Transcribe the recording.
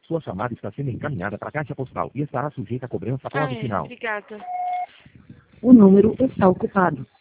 Sua chamada está sendo encaminhada para a caixa postal e estará sujeita a cobrança após o final. Obrigada. O número está ocupado.